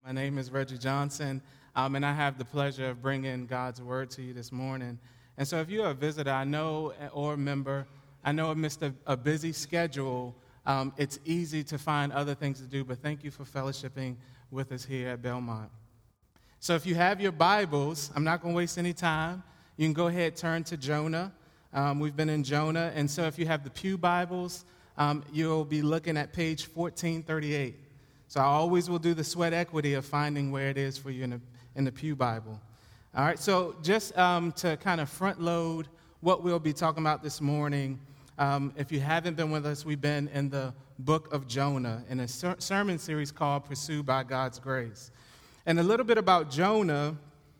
My name is Reggie Johnson, and I have the pleasure of bringing God's word to you this morning. And so if you're a visitor, or a member, I know amidst a busy schedule, it's easy to find other things to do, but thank you for fellowshipping with us here at Belmont. So if you have your Bibles, I'm not going to waste any time. You can go ahead, turn to Jonah. We've been in Jonah, and so if you have the Pew Bibles, you'll be looking at page 1438. So I always will do the sweat equity of finding where it is for you in the Pew Bible. All right, so just to kind of front load what we'll be talking about this morning, if you haven't been with us, we've been in the book of Jonah in a sermon series called Pursued by God's Grace. And a little bit about Jonah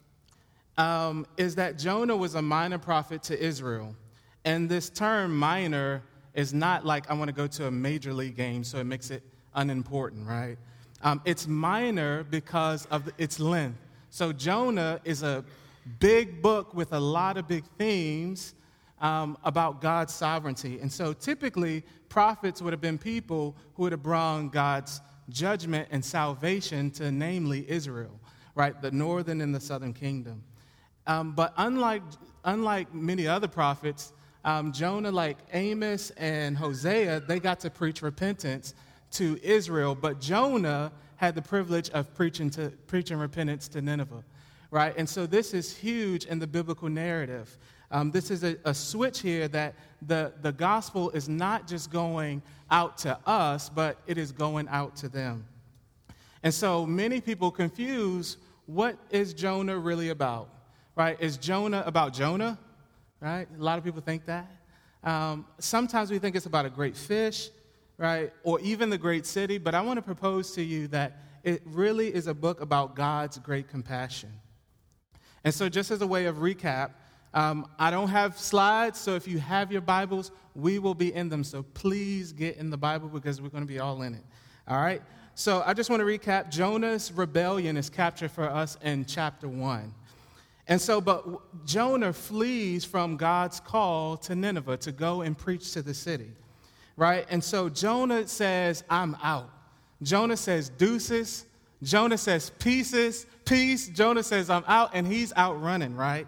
is that Jonah was a minor prophet to Israel. And this term minor is not like I want to go to a major league game, so it makes it unimportant, right? It's minor because of its length. So Jonah is a big book with a lot of big themes about God's sovereignty. And so typically, prophets would have been people who would have brought God's judgment and salvation to namely Israel, right? The northern and the southern kingdom. But unlike many other prophets, Jonah, like Amos and Hosea, they got to preach repentance to Israel, but Jonah had the privilege of preaching repentance to Nineveh, right? And so this is huge in the biblical narrative. This is a switch here that the gospel is not just going out to us, but it is going out to them. And so many people confuse, what is Jonah really about, right? Is Jonah about Jonah, right? A lot of people think that. Sometimes we think it's about a great fish, right, or even the great city, but I want to propose to you that it really is a book about God's great compassion. And so just as a way of recap, I don't have slides, so if you have your Bibles, we will be in them. So please get in the Bible because we're going to be all in it, all right? So I just want to recap. Jonah's rebellion is captured for us in chapter 1. And so, but Jonah flees from God's call to Nineveh to go and preach to the city. Right? And so Jonah says, I'm out. Jonah says, deuces. Jonah says, peace. Jonah says, I'm out, and he's out running, right?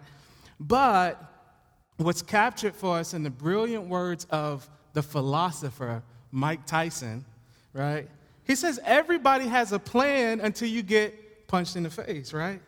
But what's captured for us in the brilliant words of the philosopher, Mike Tyson, right? He says, everybody has a plan until you get punched in the face, right?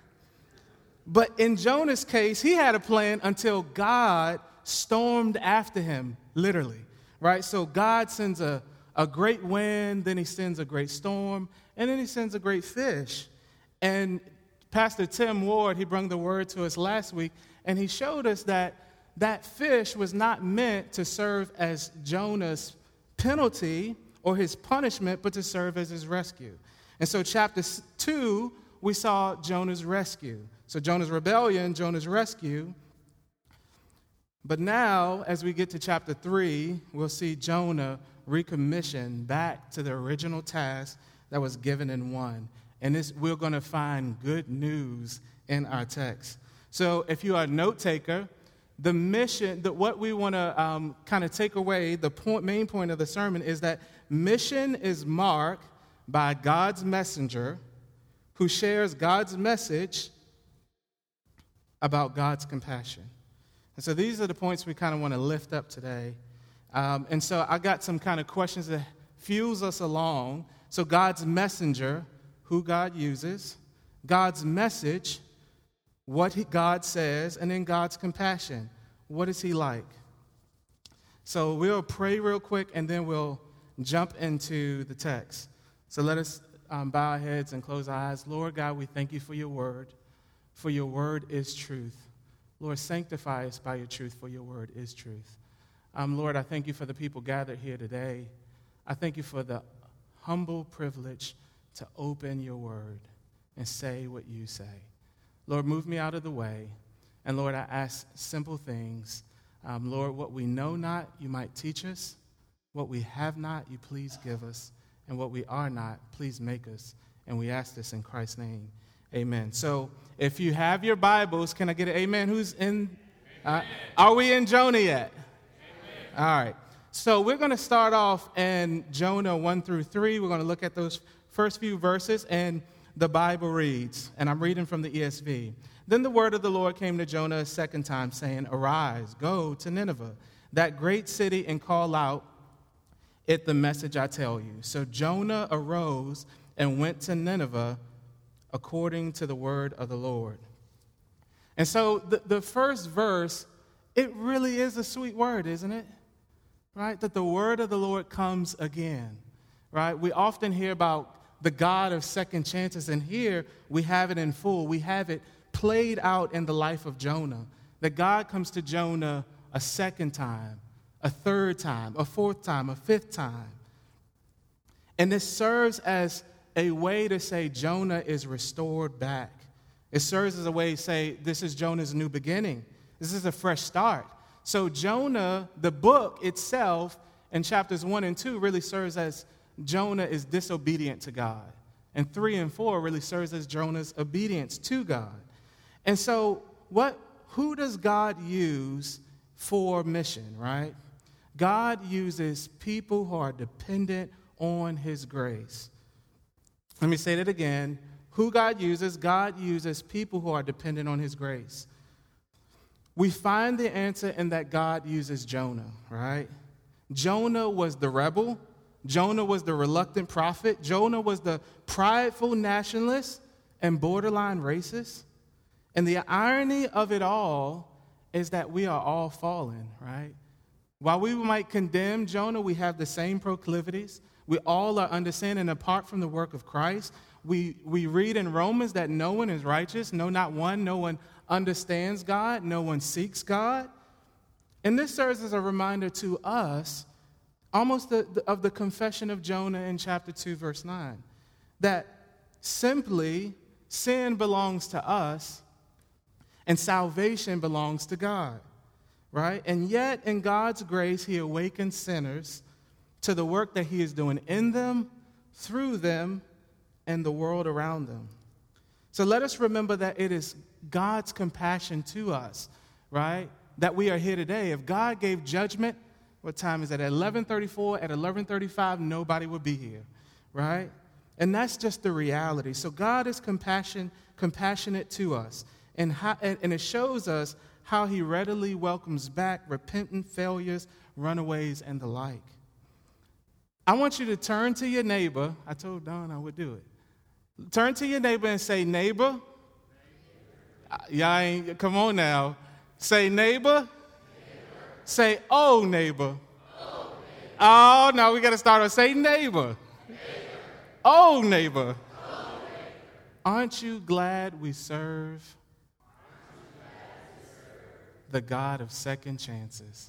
But in Jonah's case, he had a plan until God stormed after him, literally. Right, so God sends a great wind, then he sends a great storm, and then he sends a great fish. And Pastor Tim Ward, he brought the word to us last week, and he showed us that that fish was not meant to serve as Jonah's penalty or his punishment, but to serve as his rescue. And so chapter 2, we saw Jonah's rescue. So Jonah's rebellion, Jonah's rescue. But now, as we get to chapter 3, we'll see Jonah recommissioned back to the original task that was given in 1. And we're going to find good news in our text. So if you are a note taker, the mission, what we want to kind of take away, the main point of the sermon is that mission is marked by God's messenger who shares God's message about God's compassion. And so these are the points we kind of want to lift up today. And so I got some kind of questions that fuels us along. So God's messenger, who God uses, God's message, what God says, and then God's compassion. What is he like? So we'll pray real quick, and then we'll jump into the text. So let us bow our heads and close our eyes. Lord God, we thank you for your word is truth. Lord, sanctify us by your truth, for your word is truth. Lord, I thank you for the people gathered here today. I thank you for the humble privilege to open your word and say what you say. Lord, move me out of the way. And Lord, I ask simple things. Lord, what we know not, you might teach us. What we have not, you please give us. And what we are not, please make us. And we ask this in Christ's name. Amen. So if you have your Bibles, can I get an amen? Who's in? Are we in Jonah yet? Amen. All right. So we're going to start off in Jonah 1 through 3. We're going to look at those first few verses. And the Bible reads, and I'm reading from the ESV. Then the word of the Lord came to Jonah a second time, saying, Arise, go to Nineveh, that great city, and call out it the message I tell you. So Jonah arose and went to Nineveh according to the word of the Lord. And so the first verse, it really is a sweet word, isn't it? Right? That the word of the Lord comes again. Right? We often hear about the God of second chances, and here we have it in full. We have it played out in the life of Jonah. That God comes to Jonah a second time, a third time, a fourth time, a fifth time. And this serves as a way to say Jonah is restored back. It serves as a way to say this is Jonah's new beginning. This is a fresh start. So Jonah, the book itself, in chapters 1 and 2, really serves as Jonah is disobedient to God. And 3 and 4 really serves as Jonah's obedience to God. And so who does God use for mission, right? God uses people who are dependent on his grace. Let me say that again. Who God uses people who are dependent on his grace. We find the answer in that God uses Jonah, right? Jonah was the rebel. Jonah was the reluctant prophet. Jonah was the prideful nationalist and borderline racist. And the irony of it all is that we are all fallen, right? While we might condemn Jonah, we have the same proclivities. We all are understanding apart from the work of Christ. We read in Romans that no one is righteous, no, not one. No one understands God. No one seeks God. And this serves as a reminder to us, almost of the confession of Jonah in chapter 2, verse 9, that simply sin belongs to us and salvation belongs to God, right? And yet, in God's grace, he awakens sinners to the work that he is doing in them, through them, and the world around them. So let us remember that it is God's compassion to us, right, that we are here today. If God gave judgment, what time is it? At 11:34, at 11:35, nobody would be here, right? And that's just the reality. So God is compassionate to us, and it shows us how he readily welcomes back repentant failures, runaways, and the like. I want you to turn to your neighbor. I told Don I would do it. Turn to your neighbor and say, neighbor. Y'all ain't, come on now. Say, neighbor. Say, oh, neighbor. Oh, no, we got to start with say, neighbor. Oh, neighbor. Aren't you glad we serve the God of second chances?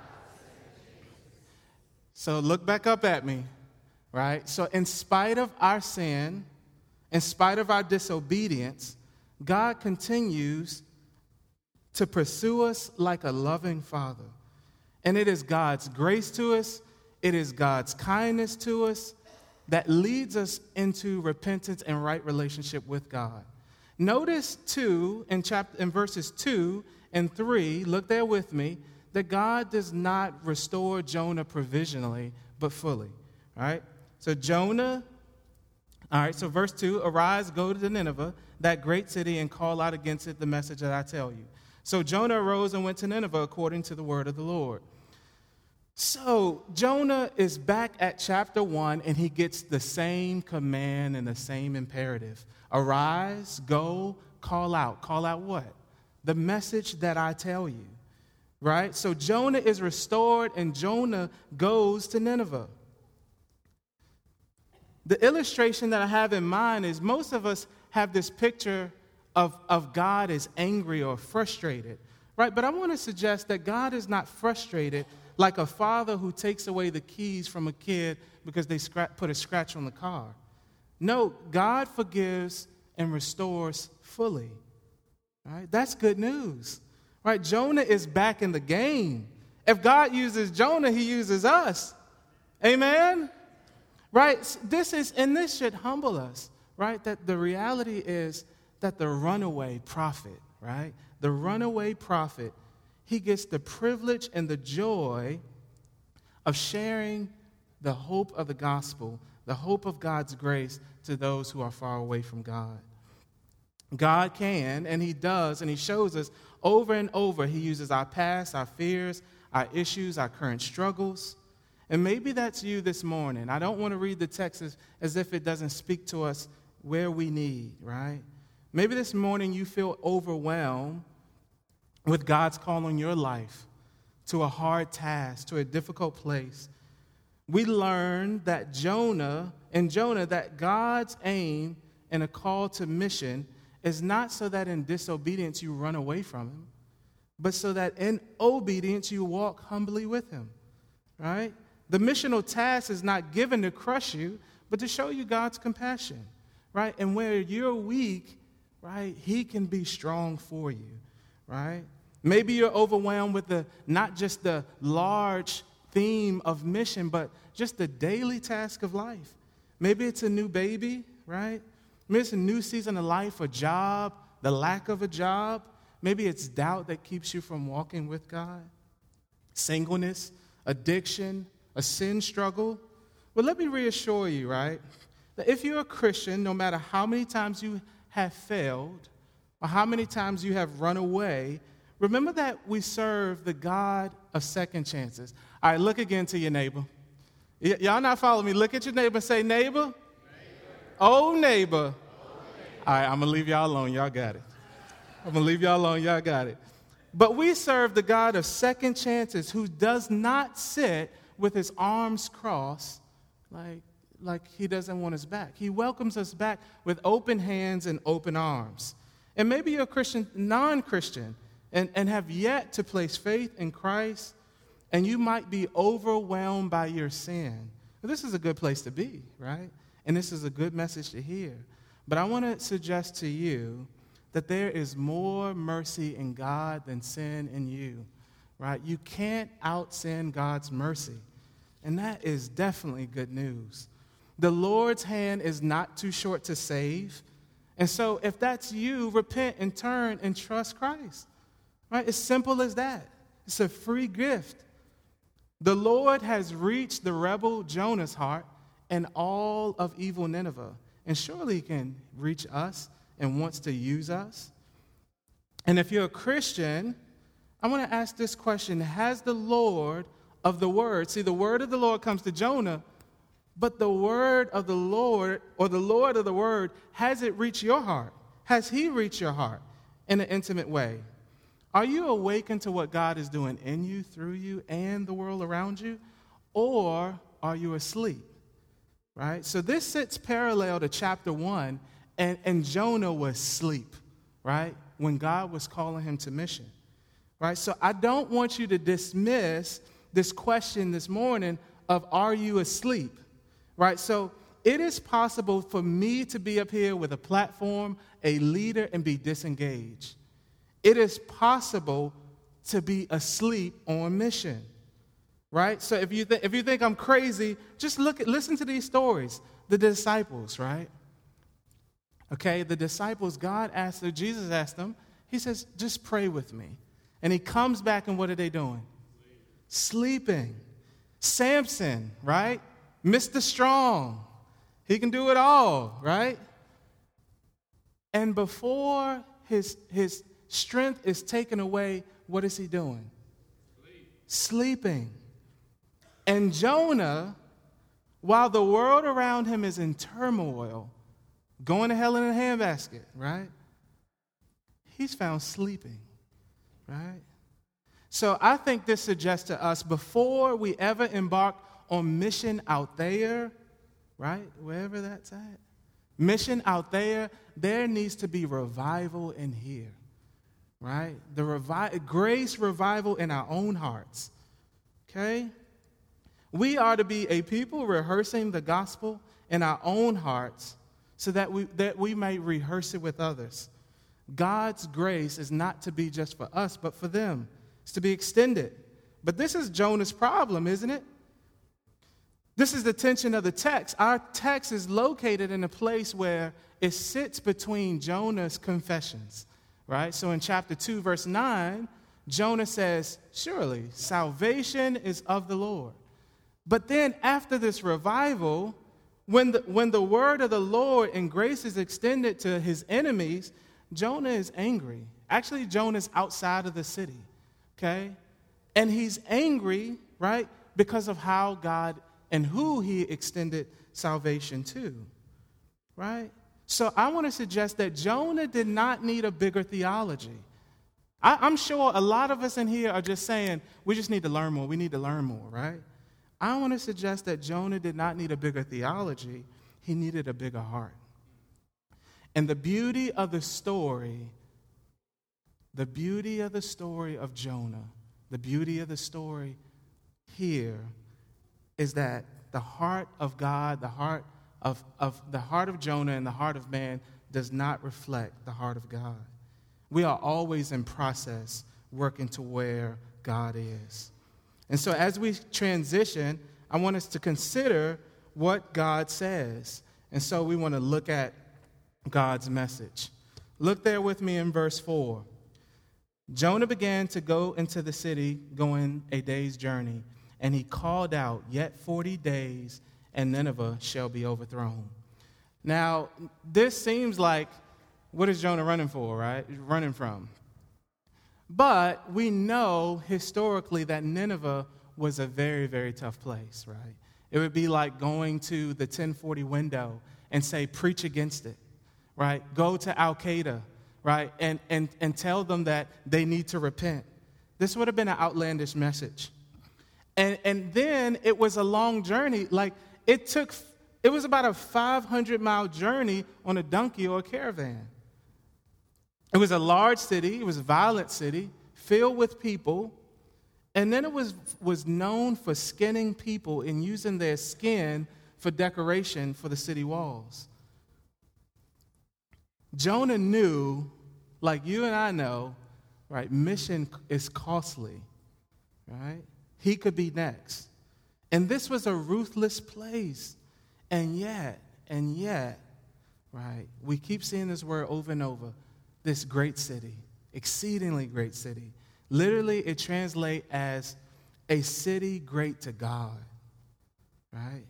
So look back up at me, right? So in spite of our sin, in spite of our disobedience, God continues to pursue us like a loving Father. And it is God's grace to us, it is God's kindness to us that leads us into repentance and right relationship with God. Notice, too, in verses 2 and 3, look there with me, that God does not restore Jonah provisionally, but fully. All right? So Jonah, all right, so verse 2, arise, go to Nineveh, that great city, and call out against it the message that I tell you. So Jonah arose and went to Nineveh according to the word of the Lord. So Jonah is back at chapter 1, and he gets the same command and the same imperative. Arise, go, call out. Call out what? The message that I tell you. Right? So Jonah is restored, and Jonah goes to Nineveh. The illustration that I have in mind is most of us have this picture of God as angry or frustrated, right? But I want to suggest that God is not frustrated like a father who takes away the keys from a kid because they put a scratch on the car. No, God forgives and restores fully, right? That's good news. Right, Jonah is back in the game. If God uses Jonah, he uses us. Amen? Right, this should humble us, right? That the reality is that the runaway prophet, right? The runaway prophet, he gets the privilege and the joy of sharing the hope of the gospel the hope of God's grace to those who are far away from God. God can, and he does, and he shows us over and over. He uses our past, our fears, our issues, our current struggles. And maybe that's you this morning. I don't want to read the text as if it doesn't speak to us where we need, right? Maybe this morning you feel overwhelmed with God's call on your life to a hard task, to a difficult place. We learned that Jonah, that God's aim and a call to mission is not so that in disobedience you run away from him, but so that in obedience you walk humbly with him, right? The missional task is not given to crush you, but to show you God's compassion, right? And where you're weak, right, he can be strong for you, right? Maybe you're overwhelmed with not just the large theme of mission, but just the daily task of life. Maybe it's a new baby, right? Maybe it's a new season of life, a job, the lack of a job. Maybe it's doubt that keeps you from walking with God. Singleness, addiction, a sin struggle. Well, let me reassure you, right, that if you're a Christian, no matter how many times you have failed or how many times you have run away, remember that we serve the God of second chances. All right, look again to your neighbor. Y'all not following me. Look at your neighbor and say, neighbor. Oh, neighbor. All right, I'm going to leave y'all alone. Y'all got it. I'm going to leave y'all alone. Y'all got it. But we serve the God of second chances who does not sit with his arms crossed like he doesn't want us back. He welcomes us back with open hands and open arms. And maybe you're a Christian, non-Christian, and have yet to place faith in Christ, and you might be overwhelmed by your sin. Well, this is a good place to be, right? And this is a good message to hear. But I want to suggest to you that there is more mercy in God than sin in you, right? You can't out-sin God's mercy. And that is definitely good news. The Lord's hand is not too short to save. And so if that's you, repent and turn and trust Christ, right? It's simple as that. It's a free gift. The Lord has reached the rebel Jonah's heart and all of evil Nineveh. And surely he can reach us and wants to use us. And if you're a Christian, I want to ask this question. Has the Lord of the word, see, the word of the Lord comes to Jonah, but the word of the Lord, or the Lord of the word, has it reached your heart? Has he reached your heart in an intimate way? Are you awakened to what God is doing in you, through you, and the world around you? Or are you asleep? Right? So this sits parallel to chapter 1, and Jonah was asleep, right? When God was calling him to mission. Right? So I don't want you to dismiss this question this morning of, are you asleep? Right? So it is possible for me to be up here with a platform, a leader, and be disengaged. It is possible to be asleep on mission. Right? So if you think I'm crazy, just listen to these stories. The disciples, right? Okay, the disciples, Jesus asked them, he says, just pray with me. And he comes back, and what are they doing? Sleeping. Samson, right? Mr. Strong. He can do it all, right? And before his strength is taken away, what is he doing? Sleeping. And Jonah, while the world around him is in turmoil, going to hell in a handbasket, right? He's found sleeping, right? So I think this suggests to us, before we ever embark on mission out there, right, wherever that's at, mission out there, there needs to be revival in here, right? Grace revival in our own hearts, okay? We are to be a people rehearsing the gospel in our own hearts so that we may rehearse it with others. God's grace is not to be just for us, but for them. It's to be extended. But this is Jonah's problem, isn't it? This is the tension of the text. Our text is located in a place where it sits between Jonah's confessions, right? So in chapter 2, verse 9, Jonah says, surely salvation is of the Lord. But then after this revival, when the word of the Lord and grace is extended to his enemies, Jonah is angry. Actually, Jonah's outside of the city, okay? And he's angry, right, because of how God and who he extended salvation to, right? So I want to suggest that Jonah did not need a bigger theology. I'm sure a lot of us in here are just saying, we just need to learn more. We need to learn more, right? I want to suggest that Jonah did not need a bigger theology. He needed a bigger heart. And the beauty of the story of Jonah, the beauty of the story here is that the heart of God, the heart of Jonah and the heart of man does not reflect the heart of God. We are always in process working to where God is. And so as we transition, I want us to consider what God says. And so we want to look at God's message. Look there with me in verse 4. Jonah began to go into the city, going a day's journey, and he called out, "Yet 40 days, and Nineveh shall be overthrown." Now, this seems like, what is Jonah running for, right? Running from. But we know historically that Nineveh was a very, very tough place, right? It would be like going to the 1040 window and say, preach against it, right? Go to Al-Qaeda, right? And tell them that they need to repent. This would have been an outlandish message. And then it was a long journey. Like, it was about a 500-mile journey on a donkey or a caravan. It was a large city. It was a violent city filled with people. And then it was known for skinning people and using their skin for decoration for the city walls. Jonah knew, like you and I know, right, mission is costly, right? He could be next. And this was a ruthless place. And yet, right, we keep seeing this word over and over, this great city, exceedingly great city. Literally, it translates as a city great to God, right?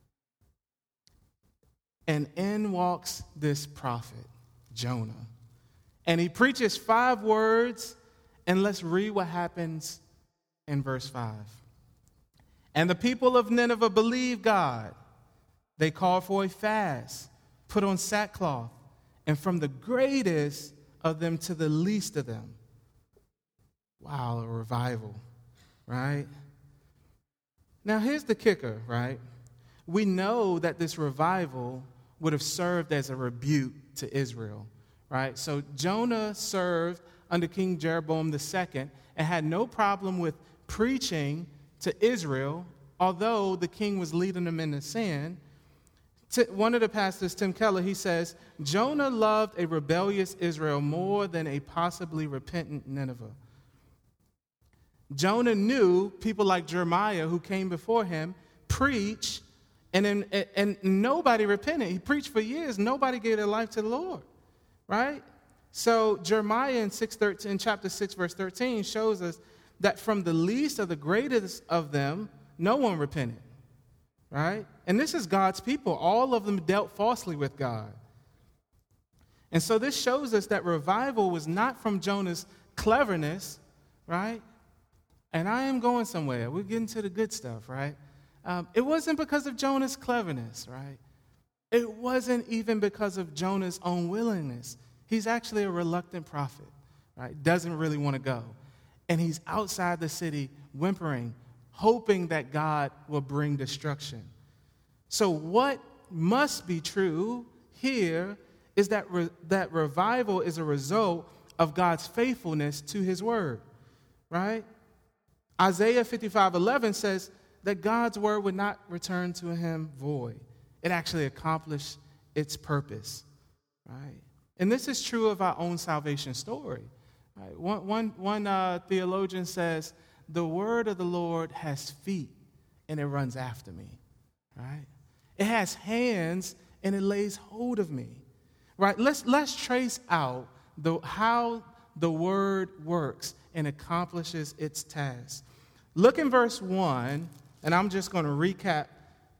And in walks this prophet, Jonah. And he preaches 5 words, and let's read what happens in verse 5. And the people of Nineveh believed God. They called for a fast, put on sackcloth, and from the greatest of them to the least of them. Wow, a revival, right? Now, here's the kicker, right? We know that this revival would have served as a rebuke to Israel, right? So Jonah served under King Jeroboam II and had no problem with preaching to Israel, although the king was leading them into sin. One of the pastors, Tim Keller, he says, Jonah loved a rebellious Israel more than a possibly repentant Nineveh. Jonah knew people like Jeremiah, who came before him, preach, and nobody repented. He preached for years. Nobody gave their life to the Lord, right? So Jeremiah in chapter 6, verse 13, shows us that from the least of the greatest of them, no one repented, right? And this is God's people. All of them dealt falsely with God. And so this shows us that revival was not from Jonah's cleverness, right? And I am going somewhere. We're getting to the good stuff, right? It wasn't because of Jonah's cleverness, right? It wasn't even because of Jonah's own willingness. He's actually a reluctant prophet, right? Doesn't really want to go. And he's outside the city whimpering, hoping that God will bring destruction. So what must be true here is that that revival is a result of God's faithfulness to his word, right? Isaiah 55:11 says that God's word would not return to him void. It actually accomplished its purpose, right? And this is true of our own salvation story. Right? One theologian says, the word of the Lord has feet and it runs after me, right? It has hands and it lays hold of me, right? Let's trace out how the word works and accomplishes its task. Look in verse 1, and I'm just going to recap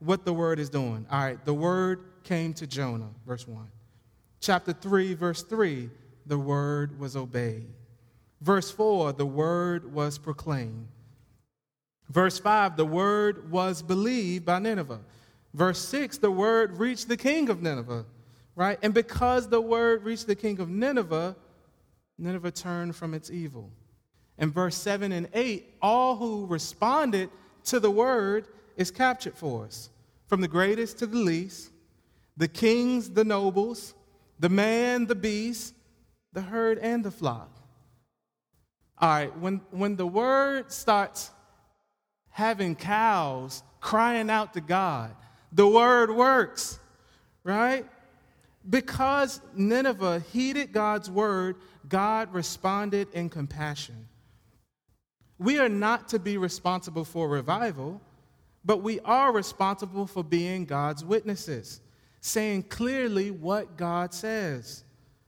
what the word is doing. All right, the word came to Jonah, verse 1. Chapter 3, verse 3, the word was obeyed. Verse 4, the word was proclaimed. Verse 5, the word was believed by Nineveh. Verse 6, the word reached the king of Nineveh, right? And because the word reached the king of Nineveh, Nineveh turned from its evil. In verse 7 and 8, all who responded to the word is captured for us. From the greatest to the least, the kings, the nobles, the man, the beast, the herd, and the flock. All right, when the word starts having cows crying out to God, the word works, right? Because Nineveh heeded God's word, God responded in compassion. We are not to be responsible for revival, but we are responsible for being God's witnesses, saying clearly what God says.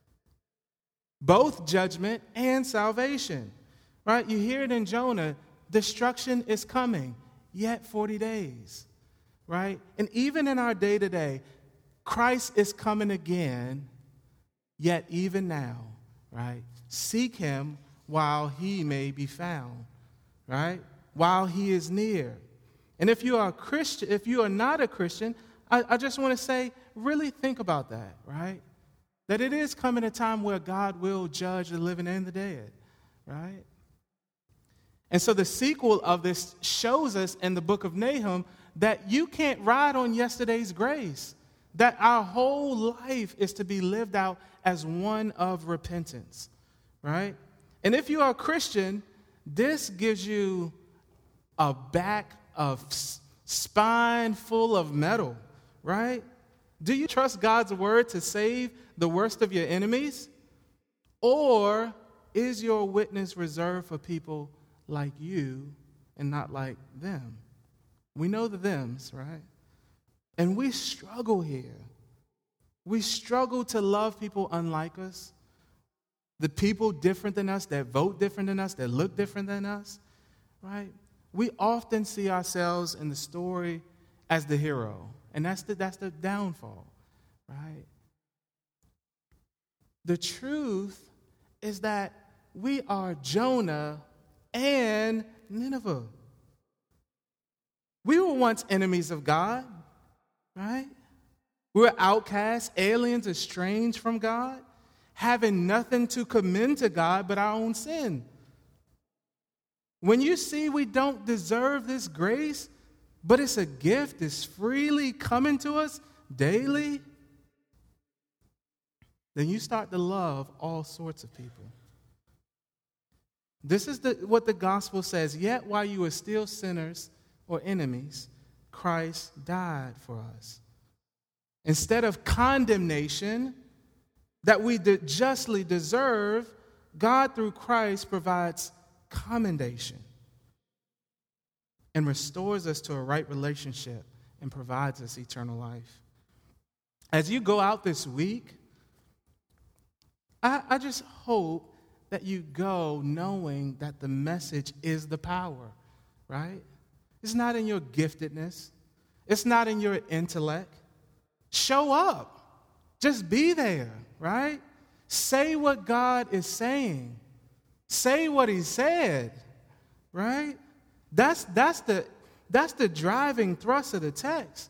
Both judgment and salvation, right? You hear it in Jonah, destruction is coming, yet 40 days, right? And even in our day-to-day, Christ is coming again, yet even now, right? Seek him while he may be found, right? While he is near. And if you are a Christian, if you are not a Christian, I just want to say, really think about that, right? That it is coming a time where God will judge the living and the dead, right? And so the sequel of this shows us in the book of Nahum that you can't ride on yesterday's grace, that our whole life is to be lived out as one of repentance, right? And if you are a Christian, this gives you a back of spine full of metal, right? Do you trust God's word to save the worst of your enemies? Or is your witness reserved for people like you and not like them? We know the thems, right? And we struggle here. We struggle to love people unlike us, the people different than us, that vote different than us, that look different than us, right? We often see ourselves in the story as the hero, and that's the downfall, right? The truth is that we are Jonah and Nineveh. We were once enemies of God, right? We were outcasts, aliens, estranged from God, having nothing to commend to God but our own sin. When you see we don't deserve this grace, but it's a gift, it's freely coming to us daily, then you start to love all sorts of people. This is what the gospel says. Yet while you were still sinners or enemies, Christ died for us. Instead of condemnation that we justly deserve, God through Christ provides commendation and restores us to a right relationship and provides us eternal life. As you go out this week, I just hope that you go knowing that the message is the power, right? It's not in your giftedness. It's not in your intellect. Show up. Just be there, right? Say what God is saying. Say what he said, right? That's the driving thrust of the text.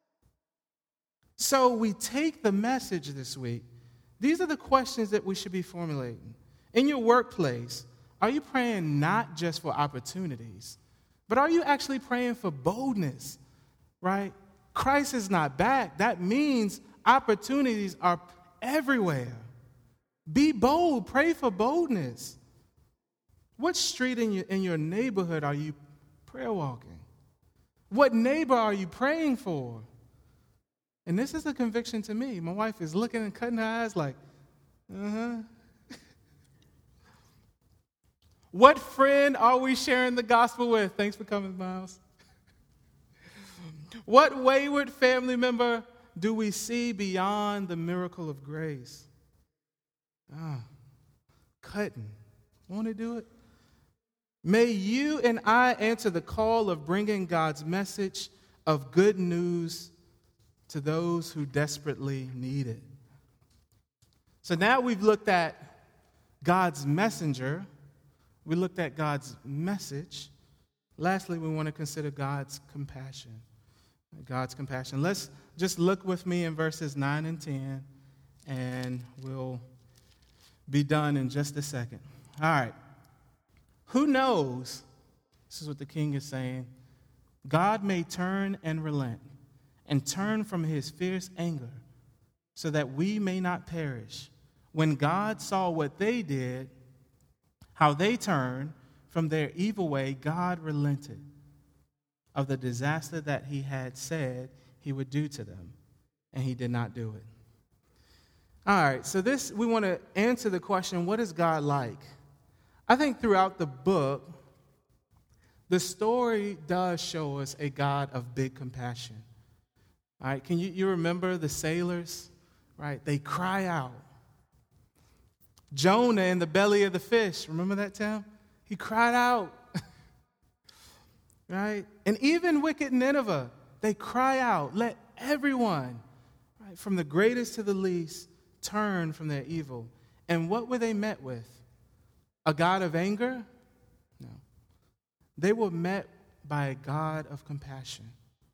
So we take the message this week. These are the questions that we should be formulating. In your workplace, are you praying not just for opportunities, but are you actually praying for boldness, right? Christ is not back. That means opportunities are everywhere. Be bold. Pray for boldness. What street in your neighborhood are you prayer walking? What neighbor are you praying for? And this is a conviction to me. My wife is looking and cutting her eyes like, What friend are we sharing the gospel with? Thanks for coming, Miles. What wayward family member do we see beyond the miracle of grace? Cutting. Want to do it? May you and I answer the call of bringing God's message of good news to those who desperately need it. So now we've looked at God's messenger. We looked at God's message. Lastly, we want to consider God's compassion. God's compassion. Let's just look with me in verses 9 and 10, and we'll be done in just a second. All right. Who knows, this is what the king is saying, God may turn and relent and turn from his fierce anger so that we may not perish. When God saw what they did, how they turned from their evil way, God relented of the disaster that he had said he would do to them, and he did not do it. All right, so we want to answer the question, what is God like? I think throughout the book, the story does show us a God of big compassion. All right, can you remember the sailors? Right, they cry out. Jonah in the belly of the fish, remember that, Tim? He cried out. Right? And even wicked Nineveh, they cry out, let everyone, right, from the greatest to the least, turn from their evil. And what were they met with? A God of anger? No. They were met by a God of compassion.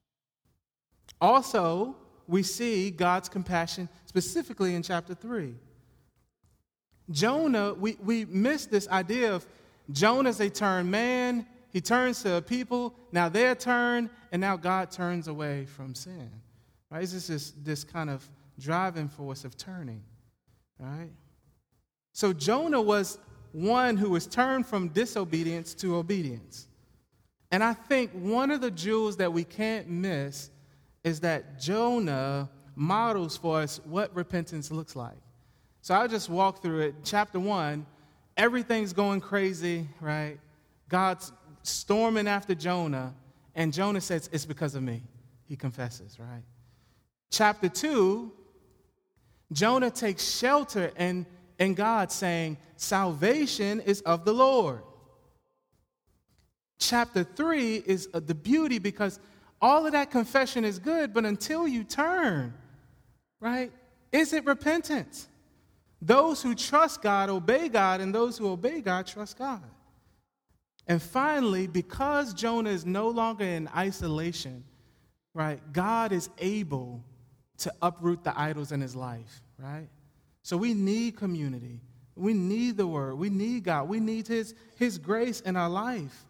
Also, we see God's compassion specifically in chapter 3. Jonah, we miss this idea of Jonah's a turned man. He turns to a people. Now they're turned, and now God turns away from sin. Right? It's just this kind of driving force of turning. Right? So Jonah was one who was turned from disobedience to obedience. And I think one of the jewels that we can't miss is that Jonah models for us what repentance looks like. So I'll just walk through it. Chapter 1, everything's going crazy, right? God's storming after Jonah, and Jonah says, it's because of me. He confesses, right? Chapter 2, Jonah takes shelter in God, saying, salvation is of the Lord. Chapter 3 is the beauty, because all of that confession is good, but until you turn, right, is it repentance? Those who trust God obey God, and those who obey God trust God. And finally, because Jonah is no longer in isolation, right, God is able to uproot the idols in his life, right? So we need community. We need the word. We need God. We need his grace in our life.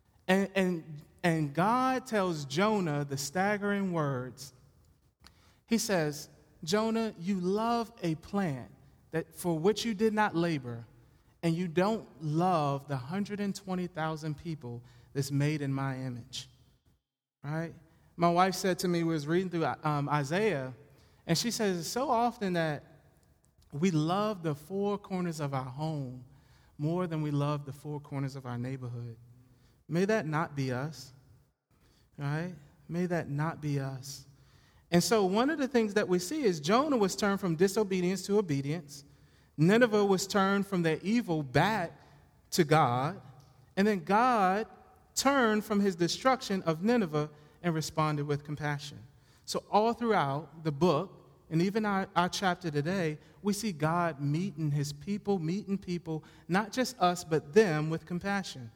And God tells Jonah the staggering words. He says, Jonah, you love a plant that for which you did not labor, and you don't love the 120,000 people that's made in my image. Right? My wife said to me, we was reading through Isaiah, and she says it's so often that we love the four corners of our home more than we love the four corners of our neighborhood. May that not be us. Right? May that not be us. And so one of the things that we see is Jonah was turned from disobedience to obedience. Nineveh was turned from their evil back to God. And then God turned from his destruction of Nineveh and responded with compassion. So all throughout the book, and even our chapter today, we see God meeting people, not just us, but them with compassion.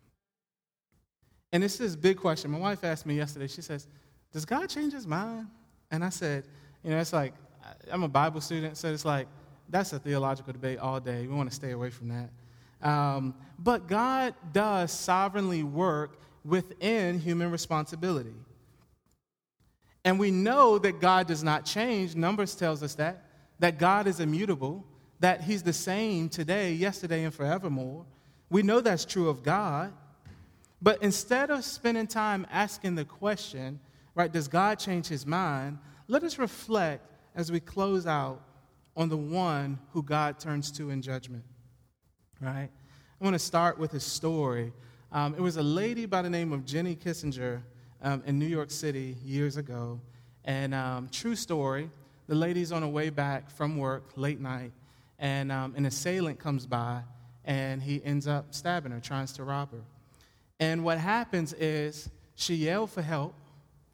And it's this big question. My wife asked me yesterday, she says, does God change his mind? And I said, it's like, I'm a Bible student, so it's like, that's a theological debate all day. We want to stay away from that. But God does sovereignly work within human responsibility. And we know that God does not change. Numbers tells us that God is immutable, that he's the same today, yesterday, and forevermore. We know that's true of God. But instead of spending time asking the question, right, does God change his mind? Let us reflect as we close out on the one who God turns to in judgment, right? I want to start with a story. It was a lady by the name of Jenny Kissinger in New York City years ago. And true story, the lady's on her way back from work late night, and an assailant comes by, and he ends up stabbing her, tries to rob her. And what happens is she yelled for help.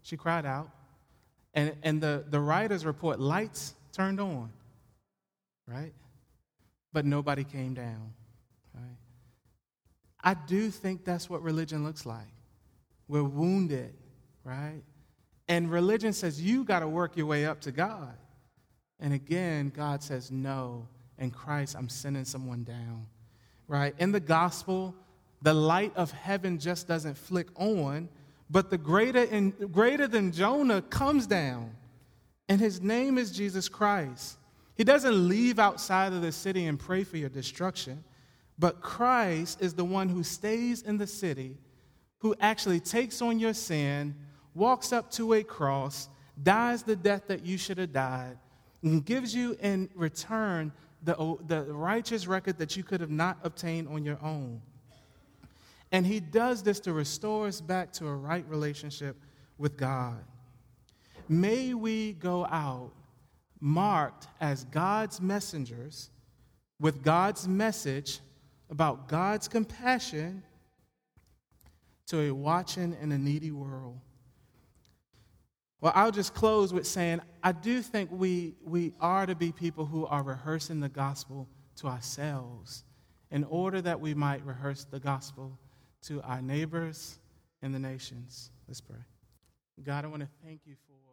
She cried out. And the writers report lights turned on, right? But nobody came down, right? I do think that's what religion looks like. We're wounded, right? And religion says you got to work your way up to God. And again, God says, no, in Christ, I'm sending someone down, right? In the gospel, the light of heaven just doesn't flick on, but the greater than Jonah comes down, and his name is Jesus Christ. He doesn't leave outside of the city and pray for your destruction, but Christ is the one who stays in the city, who actually takes on your sin, walks up to a cross, dies the death that you should have died, and gives you in return the righteous record that you could have not obtained on your own. And he does this to restore us back to a right relationship with God. May we go out marked as God's messengers with God's message about God's compassion to a watching and a needy world. Well, I'll just close with saying I do think we are to be people who are rehearsing the gospel to ourselves in order that we might rehearse the gospel to our neighbors and the nations. Let's pray. God, I want to thank you for